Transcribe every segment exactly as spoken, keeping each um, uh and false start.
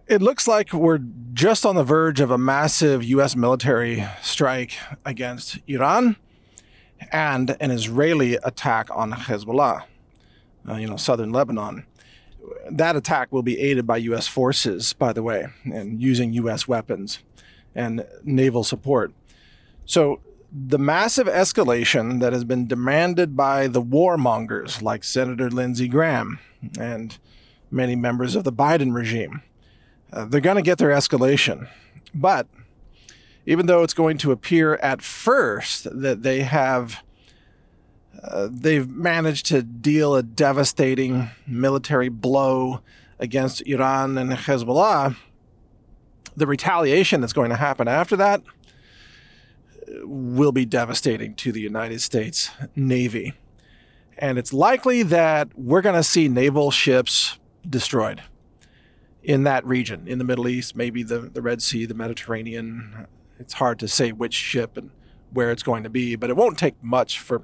It looks like we're just on the verge of a massive U S military strike against Iran and an Israeli attack on Hezbollah, uh, you know, southern Lebanon. That attack will be aided by U S forces, by the way, and using U S weapons and naval support. So the massive escalation that has been demanded by the warmongers like Senator Lindsey Graham and many members of the Biden regime, uh, they're going to get their escalation. But even though it's going to appear at first that they have uh, they've managed to deal a devastating military blow against Iran and Hezbollah, the retaliation that's going to happen after that will be devastating to the United States Navy. And it's likely that we're going to see naval ships destroyed in that region, in the Middle East, maybe the, the Red Sea, the Mediterranean. It's hard to say which ship and where it's going to be, but it won't take much for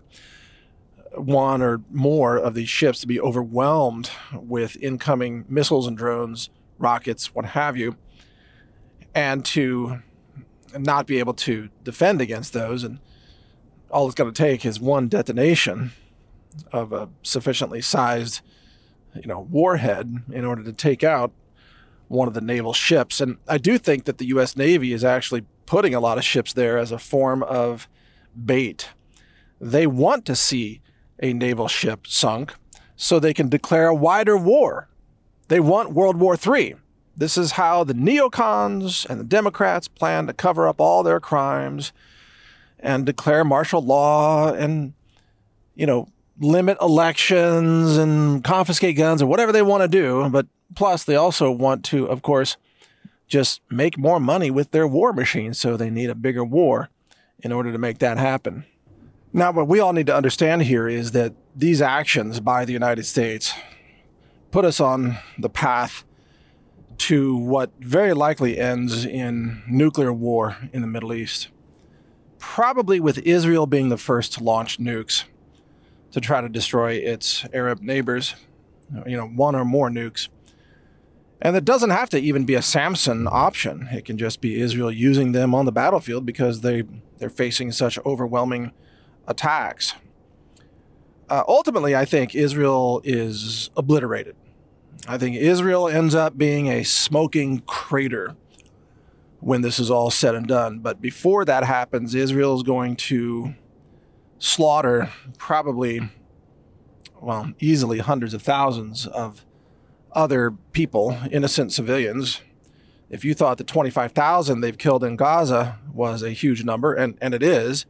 one or more of these ships to be overwhelmed with incoming missiles and drones, rockets, what have you, and to not be able to defend against those. And all it's going to take is one detonation of a sufficiently sized, you know, warhead in order to take out one of the naval ships. And I do think that the U S Navy is actually putting a lot of ships there as a form of bait. They want to see a naval ship sunk so they can declare a wider war. They want World War Three. This is how the neocons and the Democrats plan to cover up all their crimes and declare martial law and, you know, limit elections and confiscate guns or whatever they want to do. But plus, they also want to, of course, just make more money with their war machines. So they need a bigger war in order to make that happen. Now, what we all need to understand here is that these actions by the United States put us on the path to what very likely ends in nuclear war in the Middle East. Probably with Israel being the first to launch nukes to try to destroy its Arab neighbors, you know, one or more nukes. And it doesn't have to even be a Samson option. It can just be Israel using them on the battlefield because they, they're facing such overwhelming attacks. Uh, ultimately, I think Israel is obliterated. I think Israel ends up being a smoking crater when this is all said and done. But before that happens, Israel is going to slaughter probably, well, easily hundreds of thousands of other people, innocent civilians. If you thought the twenty-five thousand they've killed in Gaza was a huge number, and, and it is,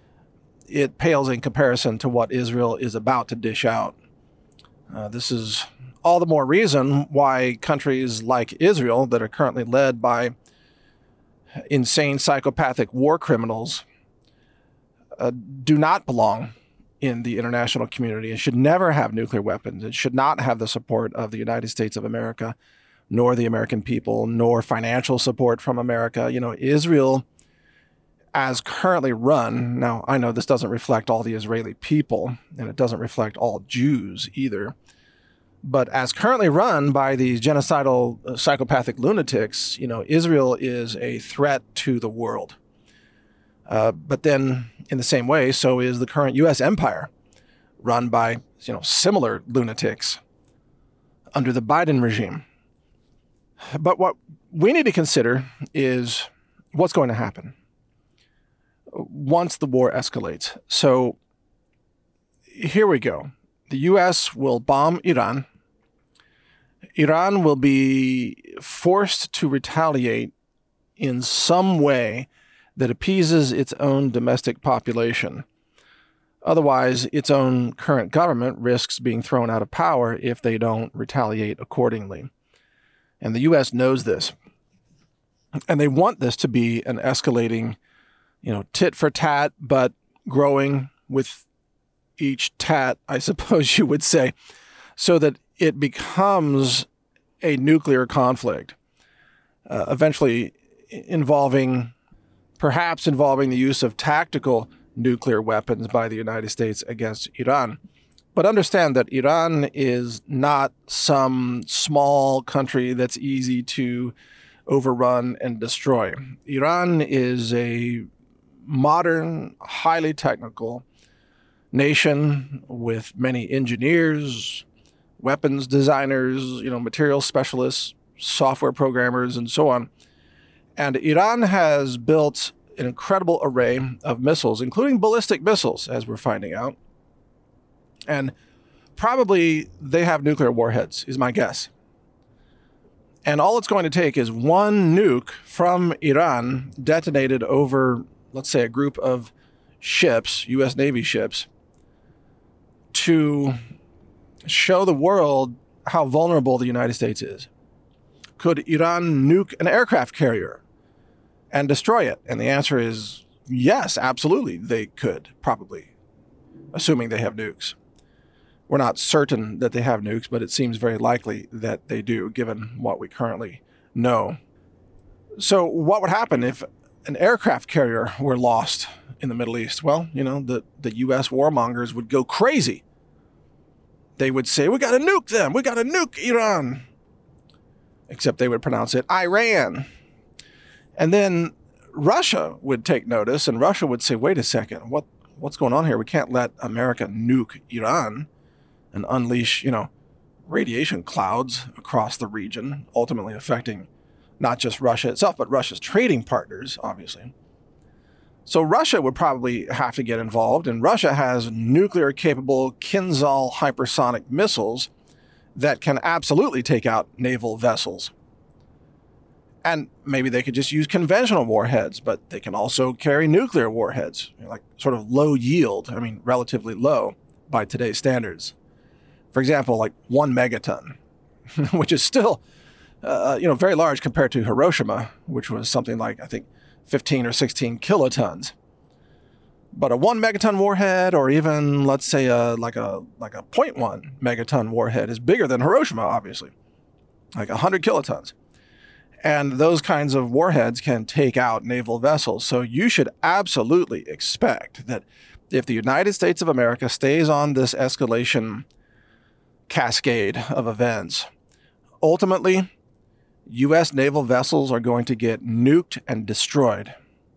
it pales in comparison to what Israel is about to dish out. Uh, this is all the more reason why countries like Israel that are currently led by insane psychopathic war criminals uh, do not belong in the international community and should never have nuclear weapons. It should not have the support of the United States of America, nor the American people, nor financial support from America. You know, Israel, as currently run, now I know this doesn't reflect all the Israeli people, and it doesn't reflect all Jews either, but as currently run by these genocidal uh, psychopathic lunatics, you know, Israel is a threat to the world. Uh, but then, in the same way, so is the current U S empire, run by, you know, similar lunatics under the Biden regime. But what we need to consider is what's going to happen once the war escalates. So here we go. The U S will bomb Iran. Iran will be forced to retaliate in some way that appeases its own domestic population. Otherwise, its own current government risks being thrown out of power if they don't retaliate accordingly. And the U S knows this. And they want this to be an escalating, you know, tit for tat, but growing with each tat, I suppose you would say, so that it becomes a nuclear conflict, uh, eventually involving, perhaps involving the use of tactical nuclear weapons by the United States against Iran. But understand that Iran is not some small country that's easy to overrun and destroy. Iran is a modern, highly technical nation with many engineers, weapons designers, you know, material specialists, software programmers, and so on. And Iran has built an incredible array of missiles, including ballistic missiles, as we're finding out. And probably they have nuclear warheads, is my guess. And all it's going to take is one nuke from Iran detonated over, let's say, a group of ships, U S Navy ships, to show the world how vulnerable the United States is. Could Iran nuke an aircraft carrier and destroy it? And the answer is yes, absolutely, they could, probably, assuming they have nukes. We're not certain that they have nukes, but it seems very likely that they do, given what we currently know. So what would happen if an aircraft carrier were lost in the Middle East? Well, you know, the, the U S warmongers would go crazy. They would say, we got to nuke them. We got to nuke Iran. Except they would pronounce it Iran. And then Russia would take notice, and Russia would say, wait a second, what what's going on here? We can't let America nuke Iran and unleash, you know, radiation clouds across the region, ultimately affecting not just Russia itself, but Russia's trading partners, obviously. So Russia would probably have to get involved, and Russia has nuclear-capable Kinzhal hypersonic missiles that can absolutely take out naval vessels. And maybe they could just use conventional warheads, but they can also carry nuclear warheads, you know, like sort of low yield, I mean, relatively low by today's standards. For example, like one megaton, which is still, uh, you know, very large compared to Hiroshima, which was something like, I think, fifteen or sixteen kilotons. But a one megaton warhead, or even, let's say, a, like a like a zero point one megaton warhead is bigger than Hiroshima, obviously, like one hundred kilotons. And those kinds of warheads can take out naval vessels. So you should absolutely expect that if the United States of America stays on this escalation cascade of events, ultimately, U S naval vessels are going to get nuked and destroyed.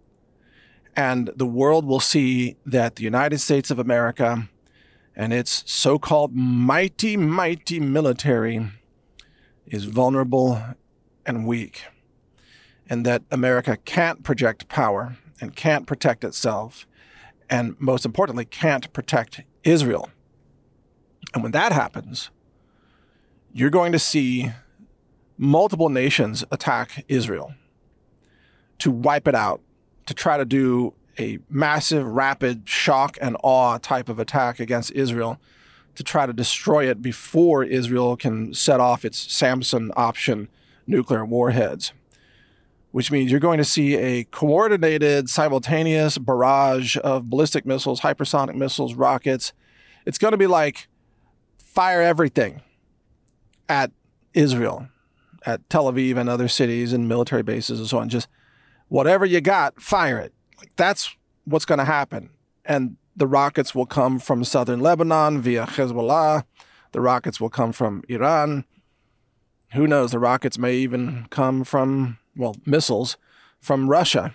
And the world will see that the United States of America and its so-called mighty, mighty military is vulnerable and weak, and that America can't project power and can't protect itself, and most importantly, can't protect Israel. And when that happens, you're going to see multiple nations attack Israel to wipe it out, to try to do a massive, rapid shock and awe type of attack against Israel, to try to destroy it before Israel can set off its Samson option nuclear warheads, which means you're going to see a coordinated, simultaneous barrage of ballistic missiles, hypersonic missiles, rockets. It's going to be like fire everything at Israel, at Tel Aviv and other cities and military bases and so on. Just whatever you got, fire it. Like, that's what's going to happen. And the rockets will come from southern Lebanon via Hezbollah. The rockets will come from Iran. Who knows? The rockets may even come from, well, missiles from Russia.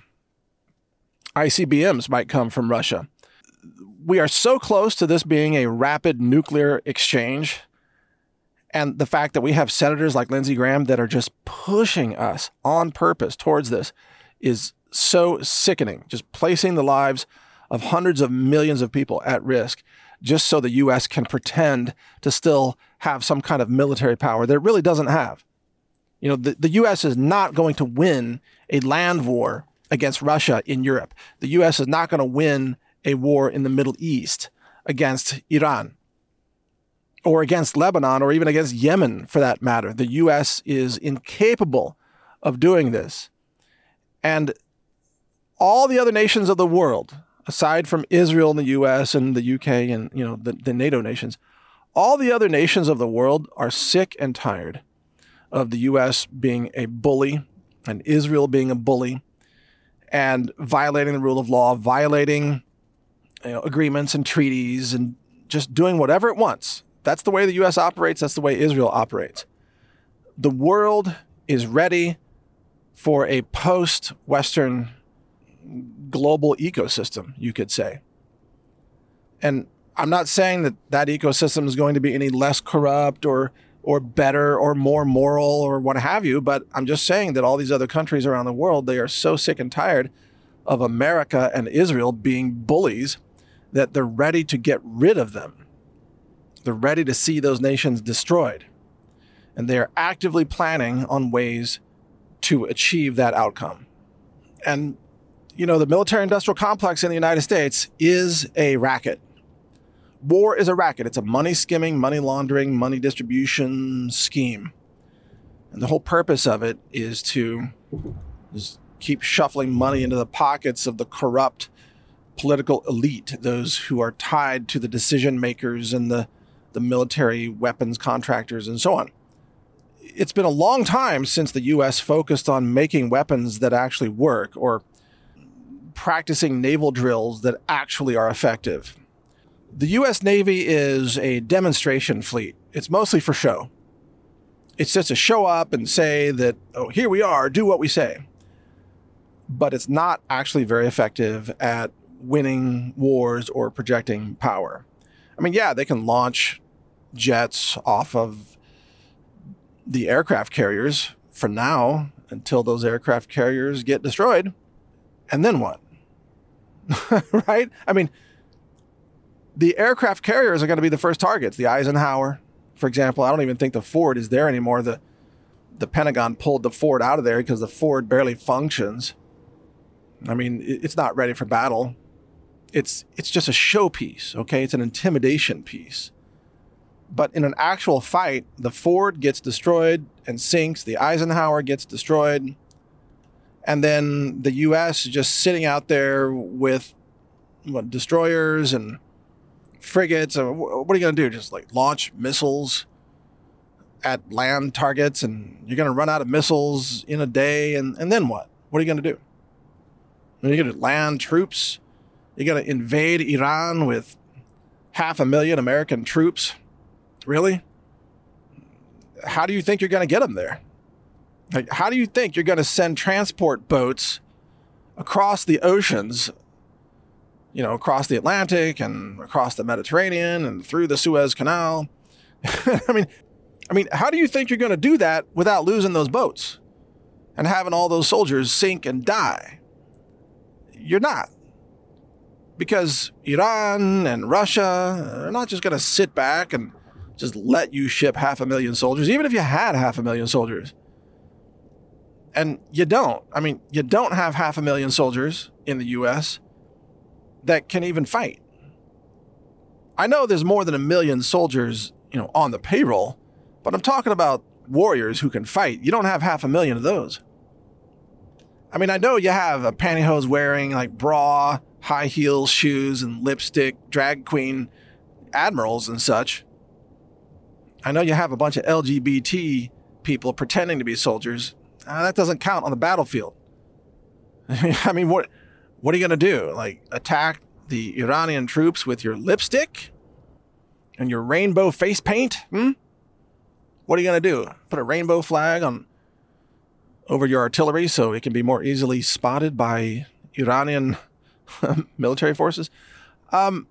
I C B Ms might come from Russia. We are so close to this being a rapid nuclear exchange. And the fact that we have senators like Lindsey Graham that are just pushing us on purpose towards this is so sickening. Just placing the lives of hundreds of millions of people at risk just so the U S can pretend to still have some kind of military power that it really doesn't have. You know, the, the U S is not going to win a land war against Russia in Europe. The U S is not going to win a war in the Middle East against Iran or against Lebanon or even against Yemen, for that matter. The U S is incapable of doing this. And all the other nations of the world, aside from Israel and the U S and the U K and, you know, the, the NATO nations, all the other nations of the world are sick and tired of the U S being a bully and Israel being a bully and violating the rule of law, violating, you know, agreements and treaties and just doing whatever it wants. That's the way the U S operates. That's the way Israel operates. The world is ready for a post-Western global ecosystem, you could say. And I'm not saying that that ecosystem is going to be any less corrupt or or better or more moral or what have you, but I'm just saying that all these other countries around the world, they are so sick and tired of America and Israel being bullies that they're ready to get rid of them. They're ready to see those nations destroyed. And they are actively planning on ways to achieve that outcome. And, you know, the military-industrial complex in the United States is a racket. War is a racket. It's a money-skimming, money-laundering, money distribution scheme. And the whole purpose of it is to just keep shuffling money into the pockets of the corrupt political elite, those who are tied to the decision makers and the, the military weapons contractors and so on. It's been a long time since the U S focused on making weapons that actually work or practicing naval drills that actually are effective. The U S Navy is a demonstration fleet. It's mostly for show. It's just to show up and say that, oh, here we are, do what we say. But it's not actually very effective at winning wars or projecting power. I mean, yeah, they can launch jets off of the aircraft carriers for now until those aircraft carriers get destroyed. And then what? Right? I mean, the aircraft carriers are going to be the first targets. The Eisenhower, for example. I don't even think the Ford is there anymore. The, the Pentagon pulled the Ford out of there because the Ford barely functions. I mean, it's not ready for battle. It's it's just a showpiece, okay? It's an intimidation piece. But in an actual fight, the Ford gets destroyed and sinks. The Eisenhower gets destroyed. And then the U S is just sitting out there with what, destroyers and frigates. What are you going to do? Just like launch missiles at land targets, and you're going to run out of missiles in a day. And, and then what? What are you going to do? Are you going to land troops? You're going to invade Iran with half a million American troops? Really? How do you think you're going to get them there? Like, how do you think you're going to send transport boats across the oceans, you know, across the Atlantic and across the Mediterranean and through the Suez Canal? I mean, I mean, how do you think you're going to do that without losing those boats and having all those soldiers sink and die? You're not. Because Iran and Russia are not just going to sit back and just let you ship half a million soldiers, even if you had half a million soldiers. And you don't. I mean, you don't have half a million soldiers in the U S that can even fight. I know there's more than a million soldiers, you know, on the payroll, but I'm talking about warriors who can fight. You don't have half a million of those. I mean, I know you have a pantyhose wearing, like bra, high heels, shoes, and lipstick, drag queen admirals and such. I know you have a bunch of L G B T people pretending to be soldiers. Uh, that doesn't count on the battlefield. I mean, what what are you going to do? Like, attack the Iranian troops with your lipstick and your rainbow face paint? Hmm? What are you going to do? Put a rainbow flag on over your artillery so it can be more easily spotted by Iranian military forces? Um,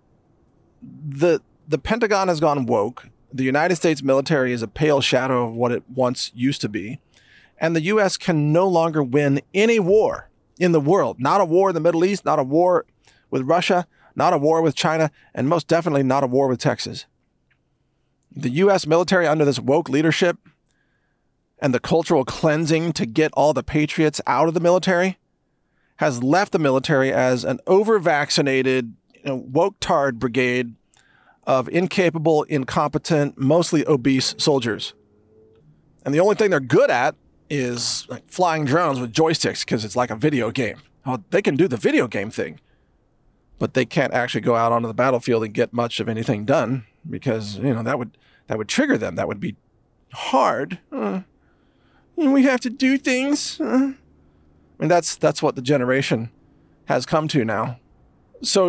the the Pentagon has gone woke. The United States military is a pale shadow of what it once used to be. And the U S can no longer win any war in the world. Not a war in the Middle East, not a war with Russia, not a war with China, and most definitely not a war with Texas. The U S military under this woke leadership and the cultural cleansing to get all the patriots out of the military has left the military as an over-vaccinated, you know, woke-tard brigade of incapable, incompetent, mostly obese soldiers. And the only thing they're good at is like flying drones with joysticks because it's like a video game. Oh, they can do the video game thing, but they can't actually go out onto the battlefield and get much of anything done because, you know, that would that would trigger them. That would be hard. Uh, we have to do things. Uh. I mean, that's that's what the generation has come to now. So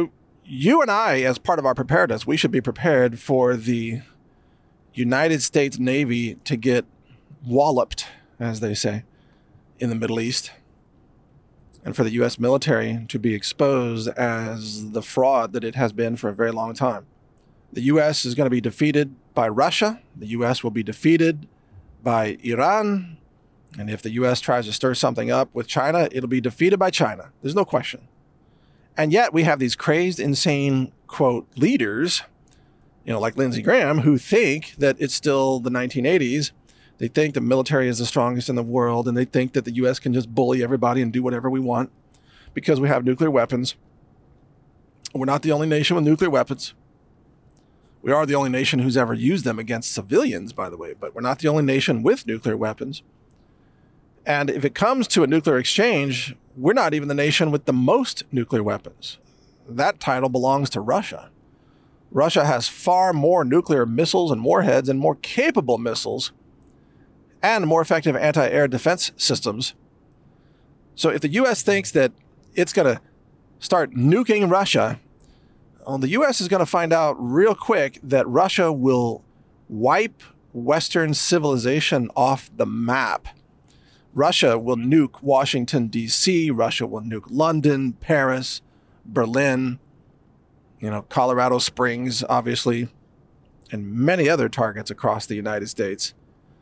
you and I, as part of our preparedness, we should be prepared for the United States Navy to get walloped, as they say, in the Middle East, and for the U S military to be exposed as the fraud that it has been for a very long time. The U S is going to be defeated by Russia. The U S will be defeated by Iran. And if the U S tries to stir something up with China, it'll be defeated by China. There's no question. And yet we have these crazed, insane, quote, leaders, you know, like Lindsey Graham, who think that it's still the nineteen eighties. They think the military is the strongest in the world, and they think that the U S can just bully everybody and do whatever we want because we have nuclear weapons. We're not the only nation with nuclear weapons. We are the only nation who's ever used them against civilians, by the way, but we're not the only nation with nuclear weapons. And if it comes to a nuclear exchange, we're not even the nation with the most nuclear weapons. That title belongs to Russia. Russia has far more nuclear missiles and warheads and more capable missiles and more effective anti-air defense systems. So if the U S thinks that it's going to start nuking Russia, well, the U S is going to find out real quick that Russia will wipe Western civilization off the map. Russia will nuke Washington, D C. Russia will nuke London, Paris, Berlin, you know, Colorado Springs, obviously, and many other targets across the United States.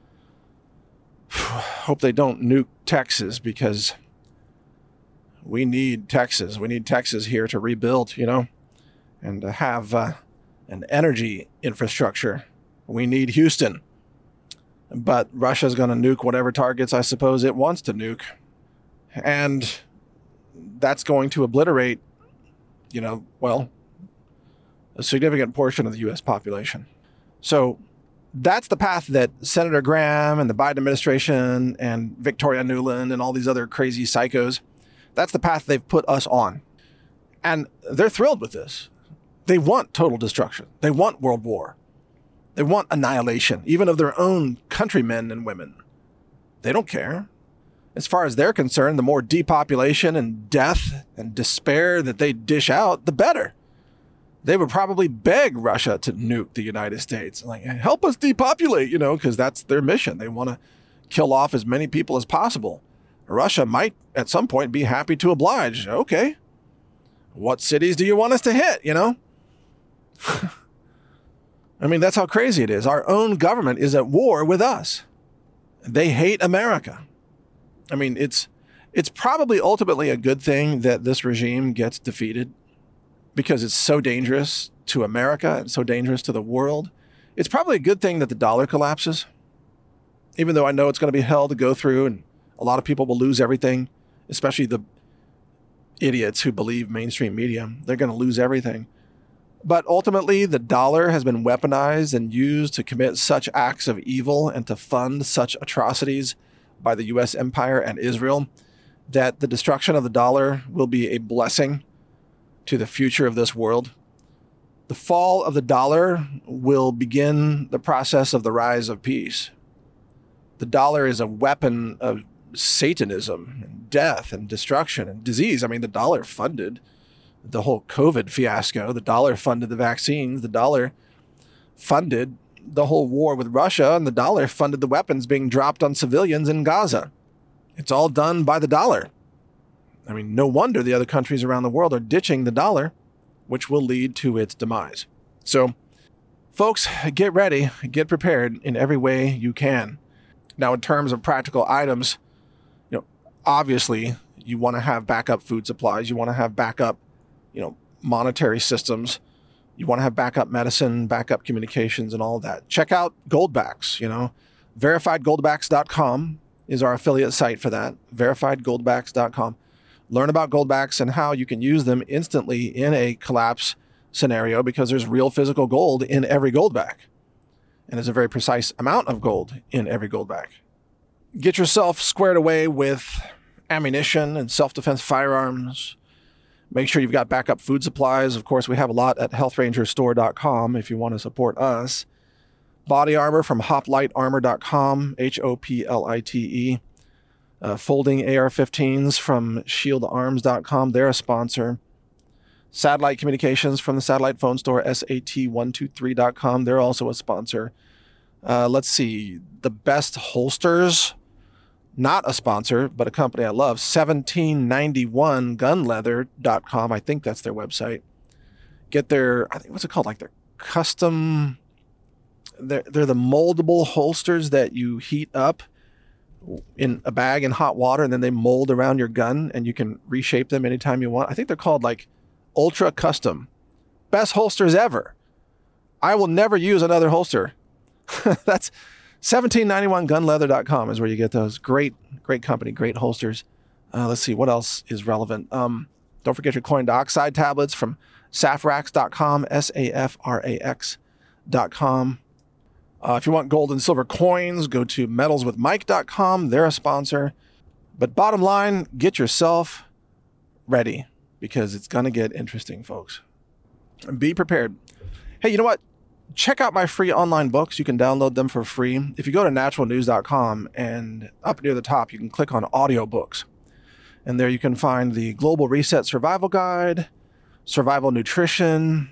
Hope they don't nuke Texas, because we need Texas. We need Texas here to rebuild, you know, and to have uh, an energy infrastructure. We need Houston. But Russia's going to nuke whatever targets I suppose it wants to nuke. And that's going to obliterate, you know, well, a significant portion of the U S population. So that's the path that Senator Graham and the Biden administration and Victoria Nuland and all these other crazy psychos, that's the path they've put us on. And they're thrilled with this. They want total destruction. They want world war. They want annihilation, even of their own countrymen and women. They don't care. As far as they're concerned, the more depopulation and death and despair that they dish out, the better. They would probably beg Russia to nuke the United States. Like, help us depopulate, you know, because that's their mission. They want to kill off as many people as possible. Russia might, at some point, be happy to oblige. Okay. What cities do you want us to hit, you know? I mean, that's how crazy it is. Our own government is at war with us. They hate America. I mean, it's it's probably ultimately a good thing that this regime gets defeated, because it's so dangerous to America and so dangerous to the world. It's probably a good thing that the dollar collapses, even though I know it's going to be hell to go through and a lot of people will lose everything, especially the idiots who believe mainstream media. They're going to lose everything. But ultimately, the dollar has been weaponized and used to commit such acts of evil and to fund such atrocities by the U S empire and Israel that the destruction of the dollar will be a blessing to the future of this world. The fall of the dollar will begin the process of the rise of peace. The dollar is a weapon of Satanism and death and destruction and disease. I mean, the dollar funded the whole COVID fiasco. The dollar funded the vaccines. The dollar funded the whole war with Russia, and the dollar funded the weapons being dropped on civilians in Gaza. It's all done by the dollar. I mean, no wonder the other countries around the world are ditching the dollar, which will lead to its demise. So, folks, get ready, get prepared in every way you can. Now, in terms of practical items, you know, obviously you want to have backup food supplies. You want to have backup, you know, monetary systems. You want to have backup medicine, backup communications, and all of that. Check out Goldbacks, you know. verified goldbacks dot com is our affiliate site for that. verified goldbacks dot com. Learn about Goldbacks and how you can use them instantly in a collapse scenario, because there's real physical gold in every Goldback. And there's a very precise amount of gold in every Goldback. Get yourself squared away with ammunition and self-defense firearms. Make sure you've got backup food supplies. Of course, we have a lot at health ranger store dot com if you want to support us. Body armor from hoplite armor dot com, H O P L I T E. Uh, folding A R fifteens from shield arms dot com. They're a sponsor. Satellite Communications from the Satellite Phone Store, S A T one two three dot com. They're also a sponsor. Uh, let's see. The Best Holsters, not a sponsor, but a company I love, seventeen ninety-one gun leather dot com. I think that's their website. Get their, I think, what's it called? Like their custom, they're, they're the moldable holsters that you heat up in a bag in hot water, and then they mold around your gun, and you can reshape them anytime you want. I think they're called like Ultra Custom. Best holsters ever. I will never use another holster. That's seventeen ninety-one gun leather dot com is where you get those. Great, great company, great holsters. Uh, let's see, what else is relevant? Um, don't forget your chlorine dioxide tablets from safrax dot com, S A F R A X dot com. Uh, if you want gold and silver coins, go to metals with mike dot com. They're a sponsor. But bottom line, get yourself ready because it's going to get interesting, folks. And be prepared. Hey, you know what? Check out my free online books. You can download them for free. If you go to natural news dot com and up near the top, you can click on audiobooks. And there you can find the Global Reset Survival Guide, Survival Nutrition,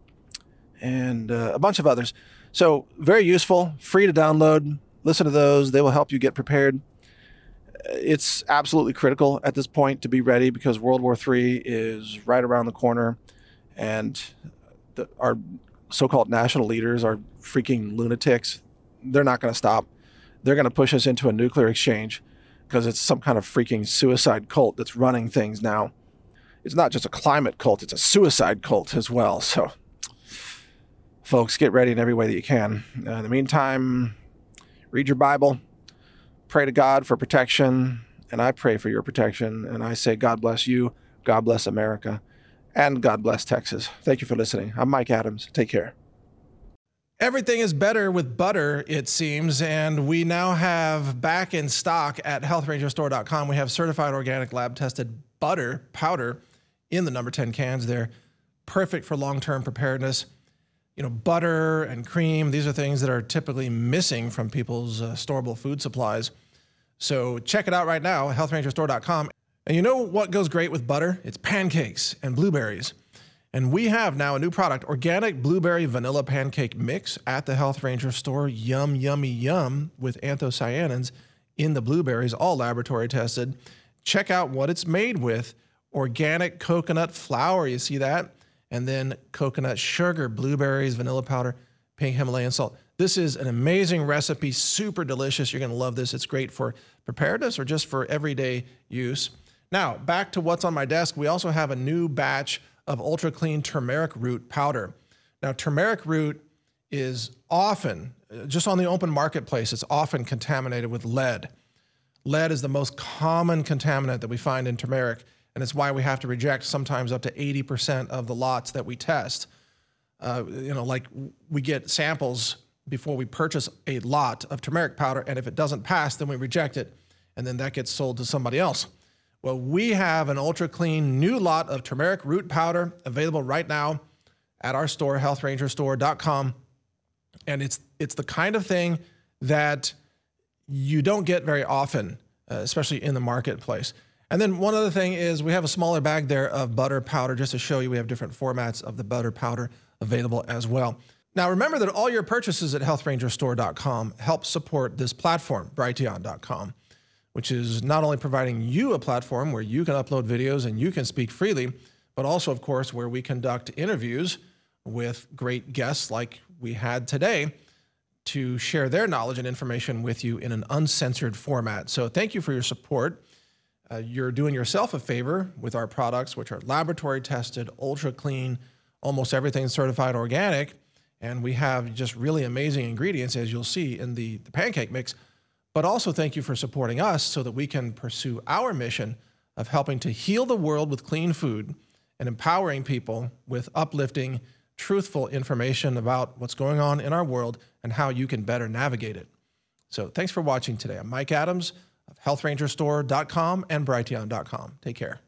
and uh, a bunch of others. So very useful, free to download. Listen to those. They will help you get prepared. It's absolutely critical at this point to be ready because World War Three is right around the corner, and the, our so-called national leaders are freaking lunatics. They're not going to stop. They're going to push us into a nuclear exchange because it's some kind of freaking suicide cult that's running things now. It's not just a climate cult, it's a suicide cult as well. So, folks, get ready in every way that you can. Uh, in the meantime, read your Bible, pray to God for protection, and I pray for your protection, and I say God bless you, God bless America, and God bless Texas. Thank you for listening. I'm Mike Adams. Take care. Everything is better with butter, it seems, and we now have back in stock at health ranger store dot com. We have certified organic lab-tested butter powder in the number ten cans. They're perfect for long-term preparedness. You know, butter and cream, these are things that are typically missing from people's uh, storable food supplies. So check it out right now, health ranger store dot com. And you know what goes great with butter? It's pancakes and blueberries. And we have now a new product, organic blueberry vanilla pancake mix at the Health Ranger store. Yum, yummy, yum, with anthocyanins in the blueberries, all laboratory tested. Check out what it's made with. Organic coconut flour, you see that? And then coconut sugar, blueberries, vanilla powder, pink Himalayan salt. This is an amazing recipe, super delicious. You're gonna love this. It's great for preparedness or just for everyday use. Now, back to what's on my desk. We also have a new batch of Ultra Clean turmeric root powder. Now, turmeric root is often, just on the open marketplace, it's often contaminated with lead. Lead is the most common contaminant that we find in turmeric, and it's why we have to reject sometimes up to eighty percent of the lots that we test. Uh, you know, like we get samples before we purchase a lot of turmeric powder, and if it doesn't pass, then we reject it, and then that gets sold to somebody else. Well, we have an ultra clean new lot of turmeric root powder available right now at our store, health ranger store dot com. And it's it's the kind of thing that you don't get very often, uh, especially in the marketplace. And then one other thing is we have a smaller bag there of butter powder, just to show you we have different formats of the butter powder available as well. Now, remember that all your purchases at health ranger store dot com help support this platform, Brighteon dot com. Which is not only providing you a platform where you can upload videos and you can speak freely, but also, of course, where we conduct interviews with great guests like we had today to share their knowledge and information with you in an uncensored format. So thank you for your support. Uh, you're doing yourself a favor with our products, which are laboratory tested, ultra clean, almost everything certified organic. And we have just really amazing ingredients, as you'll see in the, the pancake mix. But also thank you for supporting us so that we can pursue our mission of helping to heal the world with clean food and empowering people with uplifting, truthful information about what's going on in our world and how you can better navigate it. So thanks for watching today. I'm Mike Adams of health ranger store dot com and Brighteon dot com. Take care.